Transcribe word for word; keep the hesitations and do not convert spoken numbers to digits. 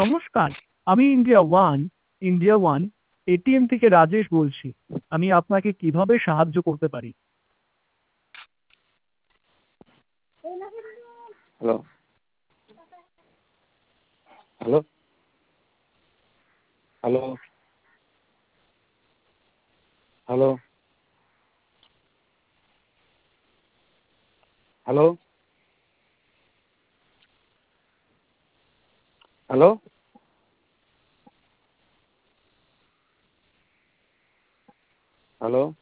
নমস্কার। আমি India one India one ATM থেকে রাজেশ বলছি। আমি আপনাকে কিভাবে সাহায্য করতে পারি? Hello hello hello hello hello hello hello